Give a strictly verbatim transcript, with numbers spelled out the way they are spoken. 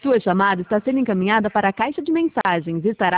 Sua chamada está sendo encaminhada para a caixa de mensagens e estará